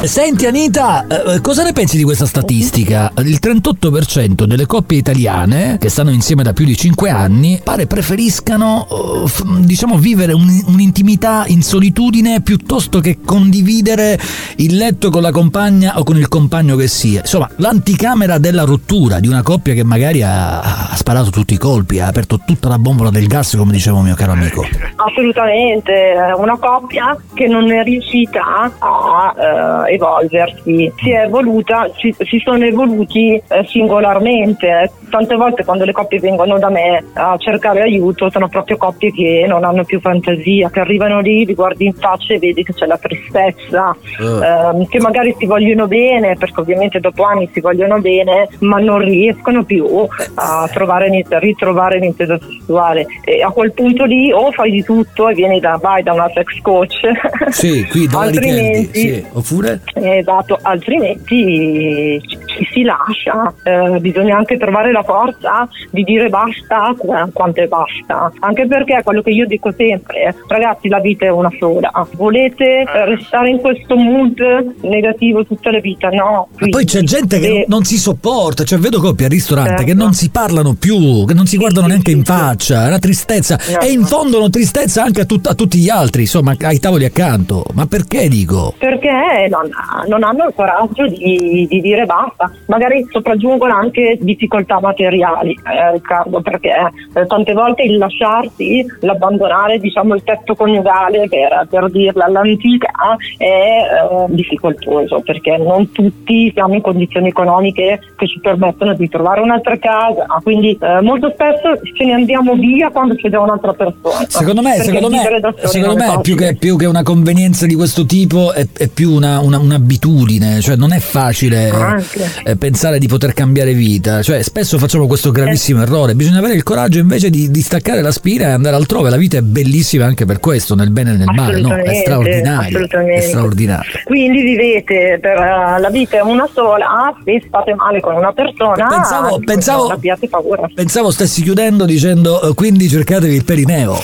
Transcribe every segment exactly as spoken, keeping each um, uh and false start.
Senti Anita, eh, cosa ne pensi di questa statistica? Il trentotto per cento delle coppie italiane che stanno insieme da più di cinque anni pare preferiscano uh, f- diciamo vivere un, un'intimità in solitudine piuttosto che condividere il letto con la compagna o con il compagno che sia. Insomma, l'anticamera della rottura di una coppia che magari ha, ha sparato tutti i colpi, ha aperto tutta la bombola del gas, come diceva un mio caro amico. Assolutamente, una coppia che non è riuscita a uh, evolversi, si è evoluta, si, si sono evoluti eh, singolarmente. Tante volte quando le coppie vengono da me a cercare aiuto sono proprio coppie che non hanno più fantasia, che arrivano lì, li guardi in faccia e vedi che c'è la tristezza, uh. ehm, che magari si vogliono bene, perché ovviamente dopo anni si vogliono bene, ma non riescono più a trovare a ritrovare l'intesa sessuale, e a quel punto lì o fai di tutto e vieni da vai da una sex coach, sì, qui da altrimenti sì. Oppure esatto, altrimenti ci, ci si lascia. Eh, bisogna anche trovare la forza di dire basta quanto è basta, anche perché quello che io dico sempre, ragazzi, la vita è una sola, volete restare in questo mood negativo tutta la vita? No. Ma poi c'è gente che e... non si sopporta, cioè vedo coppie al ristorante certo. che non si parlano più, che non si guardano sì, neanche sì, in faccia, è una tristezza no. e infondono tristezza anche a, tut- a tutti gli altri, insomma, ai tavoli accanto. Ma perché dico? Perché non, non hanno il coraggio di, di dire basta, magari sopraggiungono anche difficoltà materiali, eh, Riccardo, perché eh, tante volte il lasciarsi, l'abbandonare diciamo il tetto coniugale, per, per dirla all'antica, è eh, difficoltoso, perché non tutti siamo in condizioni economiche che ci permettono di trovare un'altra casa, quindi eh, molto spesso ce ne andiamo via quando c'è già un'altra persona. Secondo me, secondo me, secondo me più che, più che una convenienza di questo tipo è, è più una, una, un'abitudine, cioè non è facile eh, pensare di poter cambiare vita, cioè spesso facciamo questo gravissimo eh. errore, bisogna avere il coraggio invece di, di staccare la spina e andare altrove. La vita è bellissima anche per questo, nel bene e nel male, no? È straordinaria, è straordinaria. Quindi vivete per uh, la vita è una sola, se state male con una persona pensavo, pensavo, non abbiate paura. Pensavo stessi chiudendo dicendo uh, quindi cercatevi il perineo.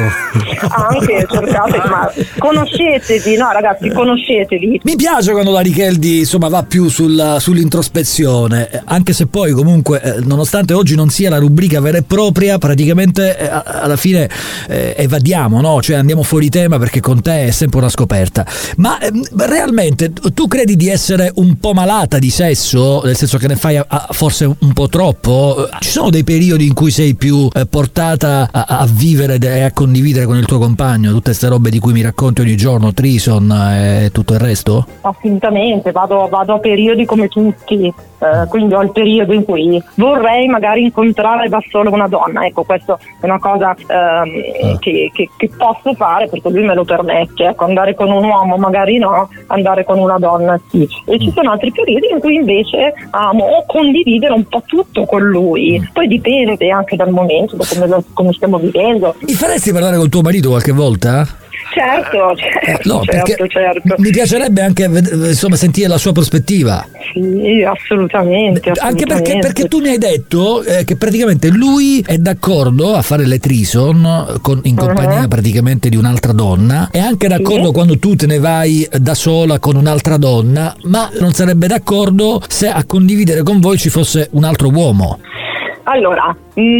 Anche cercate, ma conoscetevi, no ragazzi, conoscetevi. Mi piace quando la Richeldi insomma va più sulla, sull'introspezione, anche se poi comunque eh, nonostante oggi non sia la rubrica vera e propria, praticamente eh, alla fine eh, evadiamo, no? Cioè andiamo fuori tema, perché con te è sempre una scoperta. Ma eh, realmente tu credi di essere un po' malata di sesso, nel senso che ne fai a, a, forse un po' troppo? Ci sono dei periodi in cui sei più eh, portata a, a vivere e a condividere con il tuo compagno tutte queste robe di cui mi racconti ogni giorno, Trison e tutto il resto? Assolutamente, vado, vado a periodi come tutti, eh, quindi ho il periodo in cui vorrei magari incontrare da solo una donna, ecco, questo è una cosa ehm, ah. che, che, che posso fare perché lui me lo permette, ecco, andare con un uomo magari no, andare con una donna sì, e ci sono altri periodi in cui invece amo condividere un po' tutto con lui, poi dipende anche dal momento, da come, come stiamo vivendo. Mi faresti parlare col tuo marito qualche volta? Certo, certo, eh, no, certo, certo. Mi piacerebbe anche insomma sentire la sua prospettiva. Sì, assolutamente, assolutamente. Anche perché, perché tu mi hai detto eh, che praticamente lui è d'accordo a fare le threesome con, in compagnia uh-huh. praticamente di un'altra donna, è anche d'accordo sì. quando tu te ne vai da sola con un'altra donna, ma non sarebbe d'accordo se a condividere con voi ci fosse un altro uomo. Allora,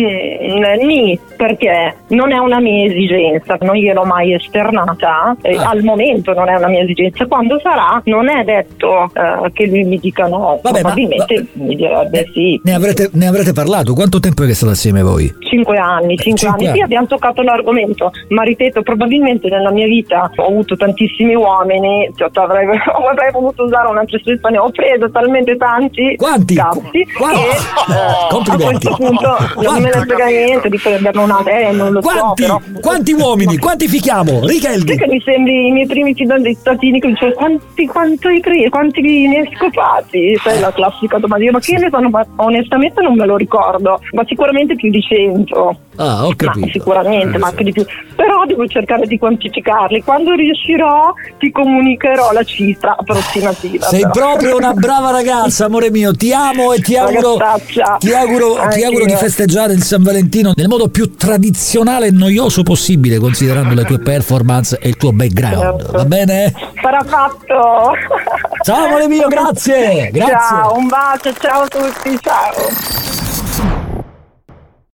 mm, nì, perché non è una mia esigenza, non gliel'ho mai esternata, eh, ah. al momento non è una mia esigenza, quando sarà non è detto uh, che lui mi dica no. Vabbè, probabilmente ma, mi direbbe ne, sì. Ne avrete, ne avrete parlato? Quanto tempo è che state assieme voi? Cinque anni, cinque, cinque anni, anni. Sì, abbiamo toccato l'argomento, ma ripeto, probabilmente nella mia vita ho avuto tantissimi uomini, cioè, avrei, avrei voluto usare un'altra espressione, ho preso talmente tanti quanti? Cazzi, Quanti? E, uh, complimenti. Appunto, non me ne frega niente di prenderne una te, non lo quanti, so, però. Quanti uomini? Quanti fichiamo? Richeldi? Che mi sembri i miei primi fidanzatini che dicevo quanti, quanti hai preso? Quanti ne hai scopati? Sai la classica domanda, ma che ne sono? Ma onestamente non me lo ricordo, ma sicuramente più di cento. Ah, ho capito. Ma sicuramente, ma anche di più. Però devo cercare di quantificarli. Quando riuscirò ti comunicherò la cifra approssimativa. Sei però. proprio una brava ragazza, amore mio. Ti amo e ti auguro, ti auguro, ti auguro di festeggiare il San Valentino nel modo più tradizionale e noioso possibile, considerando le tue performance e il tuo background. Certo. Va bene? Sarà fatto. Ciao amore mio, grazie, grazie. Ciao, un bacio, ciao a tutti, ciao.